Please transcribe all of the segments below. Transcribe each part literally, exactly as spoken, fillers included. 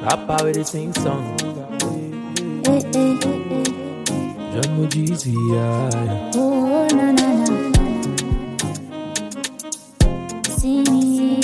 Papa with the sing song. Eh, eh, eh, eh. John Mujisi, yeah. Oh, na na na. See me,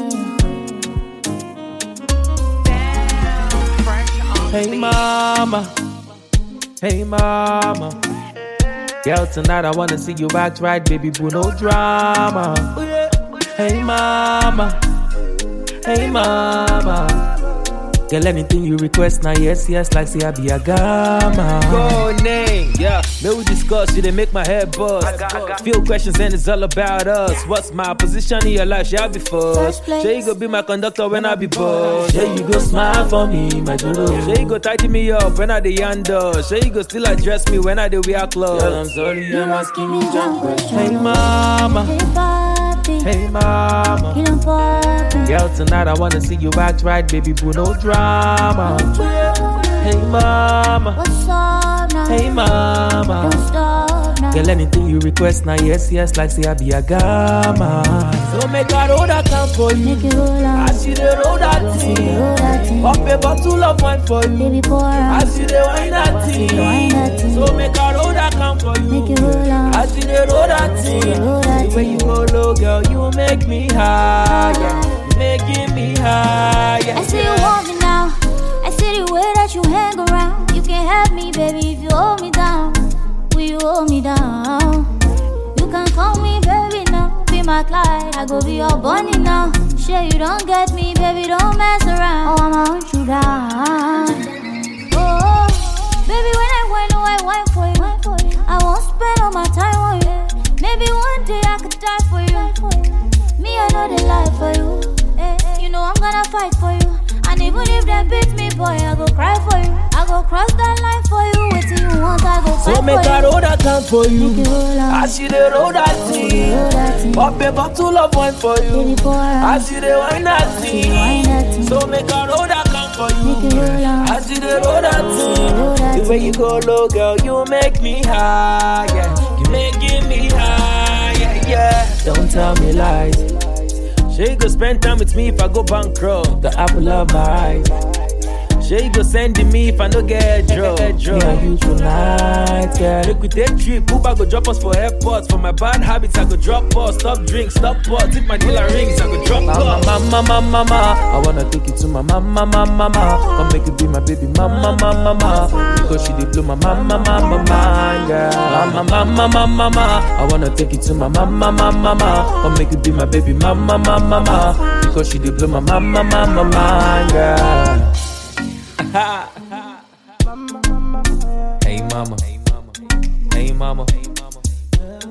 Hey mama, hey mama. Girl, tonight I wanna see you act right, baby boo, no drama. Hey mama, hey mama. Girl, anything you request, now yes, yes, like say I be a gamma. Go name, yeah. May we discuss, you they make my head buzz. I got, I got. Few questions and it's all about us. What's my position in your life? Shall I be first? Shall you go be my conductor when I be boss? Shall you go smile for me, my Jolo? Shall you go tighten me up when I the under? Shall you go still address me when I the wear clothes? Girl, I'm sorry, I'm asking you jump questions. Hey mama, hey papi, hey mama. You don't papi. Girl, tonight I wanna see you act right, baby boo, no drama. Hey mama, what's up now? Hey mama, don't stop now. Girl, anything you request, now yes, yes, like say I be a gamma. So make a roll that count for you. Make it roll out. I see the roll that thing. Pop a bottle of wine for you. Baby pour out. I see the wine that thing. So make a roll that count for you. Make it roll out. I see the roll that thing. The way you go low, girl, you make me high. You making me high. I see you want me now. I see the way that you hang around. You can have me, baby, if you hold me down. Will you hold me down? You can call me, baby, now. Be my Clyde, I go be your bunny now. Sure you don't get me, baby, don't mess around. Oh, I'ma hunt you down. Oh, baby, when I wine, oh, I wine for you. I won't spend all my time on you. Maybe one day I could die for you. Me, I know the life for you. You know I'm gonna fight for you. And even if they beat me, boy, I go cry for you. I go cross that line for you. Wait till you want, I go fight for you. So make a roll that count for you. Make it roll out. I see the roll that thing. Pop a bottle of wine for you. Baby, pour out. I see the wine that Wine that thing. thing. So make a roll that count for you. Make it roll out. I see the roll that roll that thing. The way you go low, girl, you make me high. Yeah. You making me high. Yeah, yeah. Don't tell me lies. Shall you go spend time with me if I go bankrupt? The apple of my eyes. Shall you go send me if I no get drunk? Me and you tonight, girl. Make we take trip, Uber go drop us for airports. For my bad habits, I go drop us. Stop drink, stop pot. If my dealer rings, I go drop us. Mama, mama, mama, mama. I wanna take you to my mama, mama, mama. Come make you be my baby, mama, mama, mama. Because she did blow my mama, mama, mind, girl. Mama, mama, mama, mama. I wanna take you to my mama, mama, mama. Come make you be my baby, mama, mama, mama. Because she did blow my mama, mama, mind, girl. Hey mama, hey mama, hey mama,